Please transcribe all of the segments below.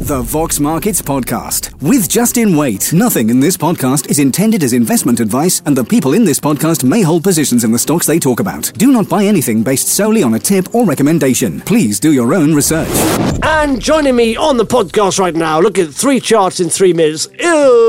The Vox Markets Podcast with Justin Waite. Nothing in this podcast is intended as investment advice, and the people in this podcast may hold positions in the stocks they talk about. Do not buy anything based solely on a tip or recommendation. Please do your own research. And joining me on the podcast right now, look at 3 charts in 3 minutes, is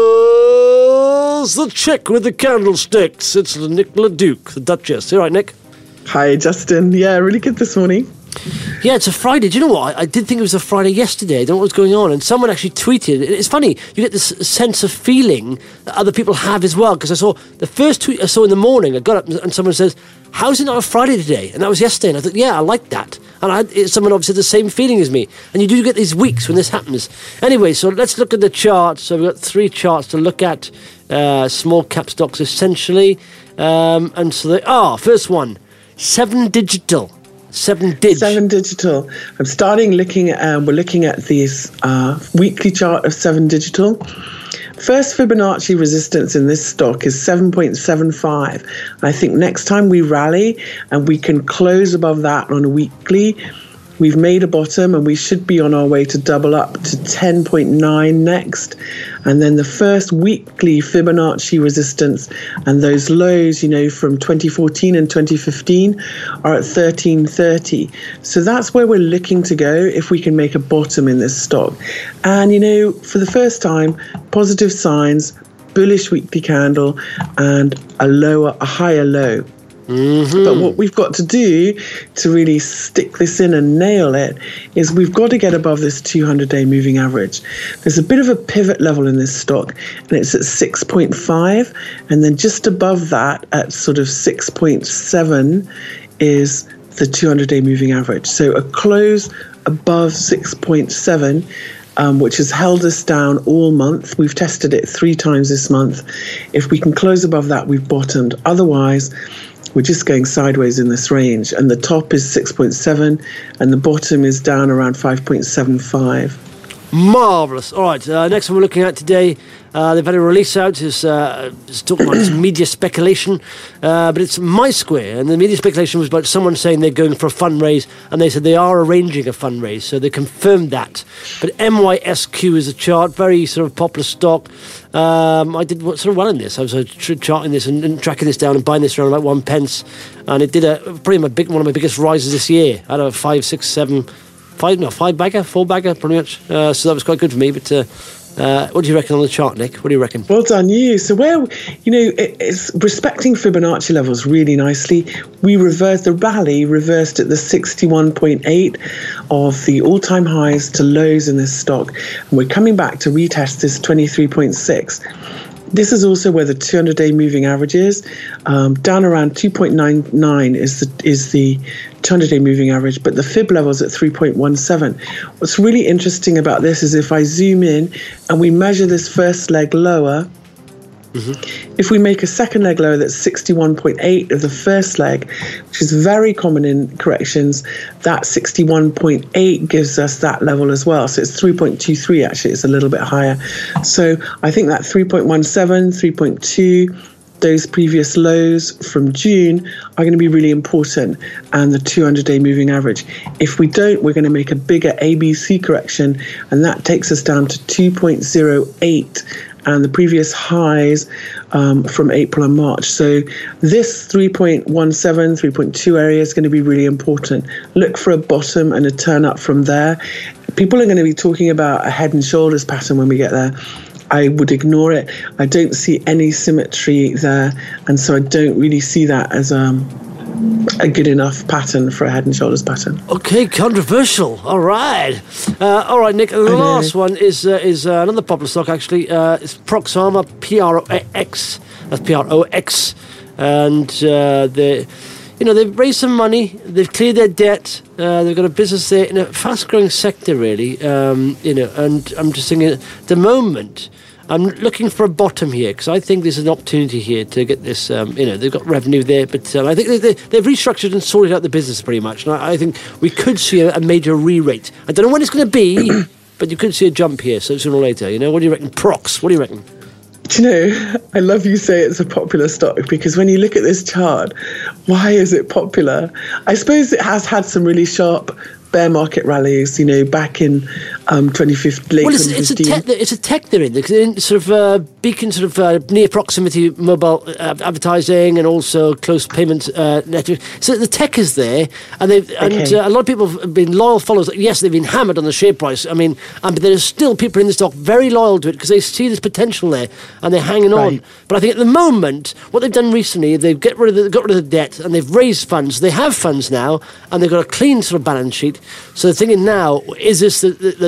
the chick with the candlesticks. It's Nicola Duke, the Duchess. You all right, Nick? Hi, Justin. Yeah, really good this morning. Yeah, it's a Friday. Do you know what? I did think it was a Friday yesterday. I don't know what was going on. And someone actually tweeted. It's funny. You get this sense of feeling that other people have as well. Because I saw the first tweet I saw in the morning. I got up and someone says, "How's it not a Friday today?" And that was yesterday. And I thought, yeah, I like that. And someone obviously had the same feeling as me. And you do get these weeks when this happens. Anyway, so let's look at the charts. So we've got 3 charts to look at. Small cap stocks essentially. And so they are. First one, 7 Digital. 7 Digital. I'm starting looking at, we're looking at this weekly chart of 7 Digital. First Fibonacci resistance in this stock is 7.75. I think next time we rally and we can close above that on a weekly, we've made a bottom and we should be on our way to double up to 10.9 next. And then the first weekly Fibonacci resistance and those lows, from 2014 and 2015 are at 13.30. So that's where we're looking to go if we can make a bottom in this stock. And, for the first time, positive signs, bullish weekly candle and a higher low. Mm-hmm. But what we've got to do to really stick this in and nail it is we've got to get above this 200-day moving average. There's a bit of a pivot level in this stock, and it's at 6.5, and then just above that at sort of 6.7 is the 200-day moving average. So a close above 6.7, which has held us down all month. We've tested it 3 times this month. If we can close above that, we've bottomed. Otherwise, we're just going sideways in this range. And the top is 6.7 and the bottom is down around 5.75. Marvellous. All right, next one we're looking at today, they've had a release out. It's talking about media speculation, but it's MySquare. And the media speculation was about someone saying they're going for a fundraise, and they said they are arranging a fundraise, so they confirmed that. But MYSQ is a chart, very sort of popular stock. I did sort of well in this. I was charting this and tracking this down and buying this around about 1 pence, and it did one of my biggest rises this year. I had a 5 bagger, 4 bagger, pretty much. So that was quite good for me. But what do you reckon on the chart, Nick? What do you reckon? Well done, you. So it's respecting Fibonacci levels really nicely. The rally reversed at the 61.8 of the all-time highs to lows in this stock, and we're coming back to retest this 23.6. This is also where the 200-day moving average is. Down around 2.99 is the 200-day moving average, but the fib level's at 3.17. What's really interesting about this is if I zoom in and we measure this first leg lower, if we make a second leg lower that's 61.8 of the first leg, which is very common in corrections, that 61.8 gives us that level as well. So it's 3.23 actually, it's a little bit higher. So I think that 3.17, 3.2, those previous lows from June are going to be really important, and the 200-day moving average. If we don't, we're going to make a bigger ABC correction, and that takes us down to 2.08 and the previous highs from April and March. So this 3.17, 3.2 area is going to be really important. Look for a bottom and a turn up from there. People are going to be talking about a head and shoulders pattern when we get there. I would ignore it. I don't see any symmetry there, and so I don't really see that as a good enough pattern for a head and shoulders pattern. Okay, controversial. All right, Nick. The last one is another popular stock actually. It's Proxima, PROX. That's PROX, and they've raised some money. They've cleared their debt. They've got a business there in a fast-growing sector, really. And I'm just thinking at the moment, I'm looking for a bottom here because I think there's an opportunity here to get this. They've got revenue there, but I think they've restructured and sorted out the business pretty much. And I think we could see a major re-rate. I don't know when it's going to be, but you could see a jump here sooner or later. What do you reckon? Prox, what do you reckon? I love you say it's a popular stock, because when you look at this chart, why is it popular? I suppose it has had some really sharp bear market rallies, back in 2015, late 2015. It's a tech they're in. They're in sort of beacon, sort of near proximity mobile advertising and also close payment network. So the tech is there, and a lot of people have been loyal followers. Yes, they've been hammered on the share price. I mean, but there's still people in the stock very loyal to it because they see this potential there and they're hanging on. But I think at the moment, what they've done recently, they've got rid of the debt and they've raised funds. They have funds now, and they've got a clean sort of balance sheet. So the thinking now, is this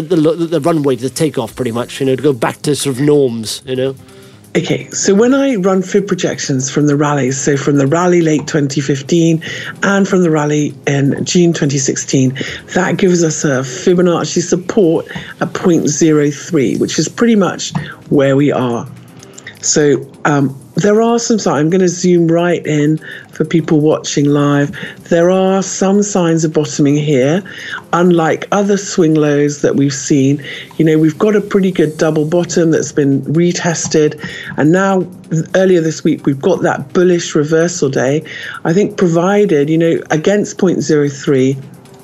the runway to take off, pretty much, to go back to sort of norms, Okay, so when I run fib projections from the rallies, so from the rally late 2015 and from the rally in June 2016, that gives us a Fibonacci support at 0.03, which is pretty much where we are. So there are some signs. I'm going to zoom right in for people watching live. There are some signs of bottoming here. Unlike other swing lows that we've seen, we've got a pretty good double bottom that's been retested. And now, earlier this week, we've got that bullish reversal day. I think provided, against 0.03,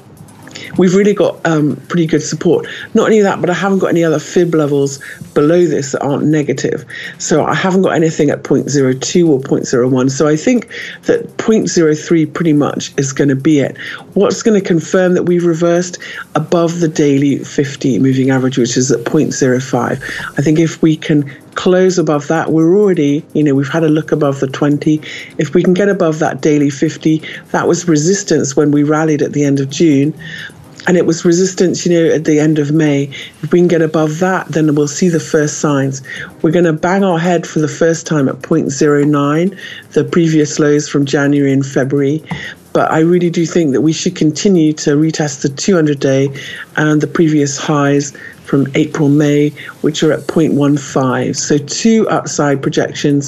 we've really got pretty good support. Not only that, but I haven't got any other fib levels below this that aren't negative. So I haven't got anything at 0.02 or 0.01. So I think that 0.03 pretty much is going to be it. What's going to confirm that we've reversed above the daily 50 moving average, which is at 0.05. I think if we can close above that, we're already, we've had a look above the 20. If we can get above that daily 50, that was resistance when we rallied at the end of June. And it was resistance, at the end of May. If we can get above that, then we'll see the first signs. We're going to bang our head for the first time at 0.09, the previous lows from January and February. But I really do think that we should continue to retest the 200-day and the previous highs from April, May, which are at 0.15. So two upside projections,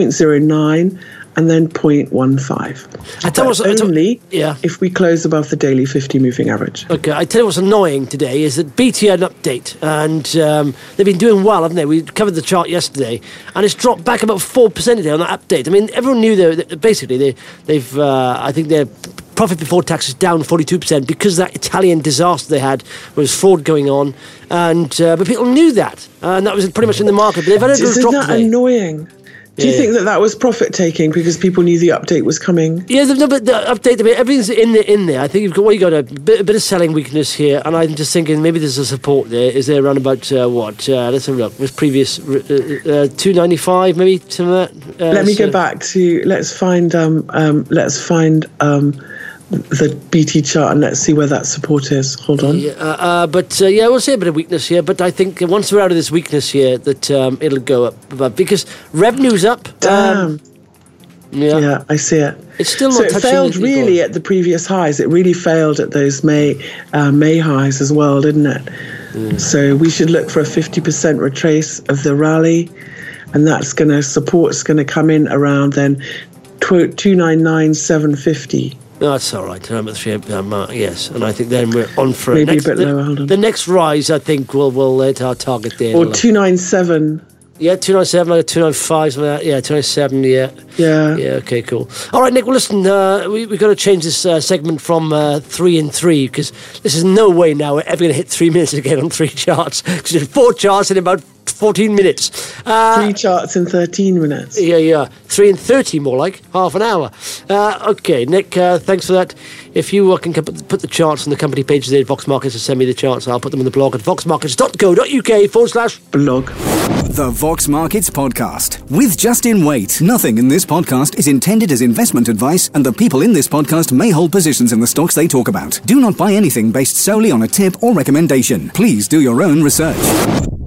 0.09 and then 0.15. Only if we close above the daily 50 moving average. Okay, I tell you what's annoying today is that BT had an update, and they've been doing well, haven't they? We covered the chart yesterday, and it's dropped back about 4% today on that update. I mean, everyone knew that basically they've I think their profit before tax is down 42% because that Italian disaster they had was fraud going on, and but people knew that, and that was pretty much in the market. But they've had a drop today. Isn't that annoying? Do you think that was profit taking because people knew the update was coming? Yeah, but the update, everything's in there. I think you've got a bit of selling weakness here, and I'm just thinking maybe there's a support there. Is there around about let's have a look. Was previous 295 maybe some of that? Let me go back to let's find the BT chart and let's see where that support is. Hold on. We'll see a bit of weakness here, but I think once we're out of this weakness here that it'll go up because revenue's up. Damn. Yeah, I see it. It's still not so it failed really at the previous highs. It really failed at those May highs as well, didn't it? So we should look for a 50% retrace of the rally, and that's going to come in around then 299,750. No, that's all right. Yes, and I think then we're on for maybe a bit lower. Hold on. The next rise, I think, we'll hit our target there. Or 297. Yeah, 297, 295, something like that. Yeah, 297, yeah. Yeah, okay, cool. All right, Nick, well, listen, we've got to change this segment from 3 in 3 because this is no way now we're ever going to hit 3 minutes again on 3 charts because there's 4 charts in about 14 minutes. 3 charts in 13 minutes. Yeah. 3 in 30, more like half an hour. Okay, Nick, thanks for that. If you can put the charts on the company pages there at Vox Markets and send me the charts, I'll put them on the blog at voxmarkets.co.uk/blog. The Vox Markets Podcast with Justin Waite. Nothing in this podcast is intended as investment advice, and the people in this podcast may hold positions in the stocks they talk about. Do not buy anything based solely on a tip or recommendation. Please do your own research.